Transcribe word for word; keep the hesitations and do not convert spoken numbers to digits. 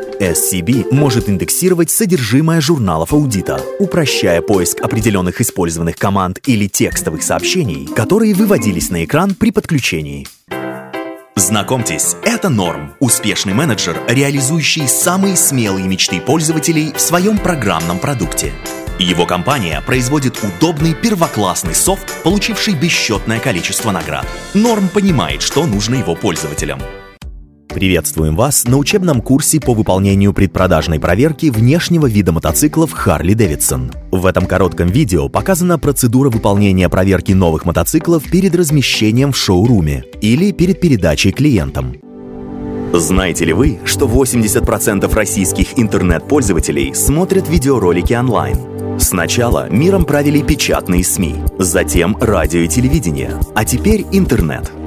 эс си би может индексировать содержимое журналов аудита, упрощая поиск определенных использованных команд или текстовых сообщений, которые выводились на экран при подключении. Знакомьтесь, это Норм, успешный менеджер, реализующий самые смелые мечты пользователей в своем программном продукте. Его компания производит удобный первоклассный софт, получивший бесчетное количество наград. Норм понимает, что нужно его пользователям. Приветствуем вас на учебном курсе по выполнению предпродажной проверки внешнего вида мотоциклов Harley-Davidson. В этом коротком видео показана процедура выполнения проверки новых мотоциклов перед размещением в шоуруме или перед передачей клиентам. Знаете ли вы, что восемьдесят процентов российских интернет-пользователей смотрят видеоролики онлайн? Сначала миром правили печатные СМИ, затем радио и телевидение, а теперь интернет.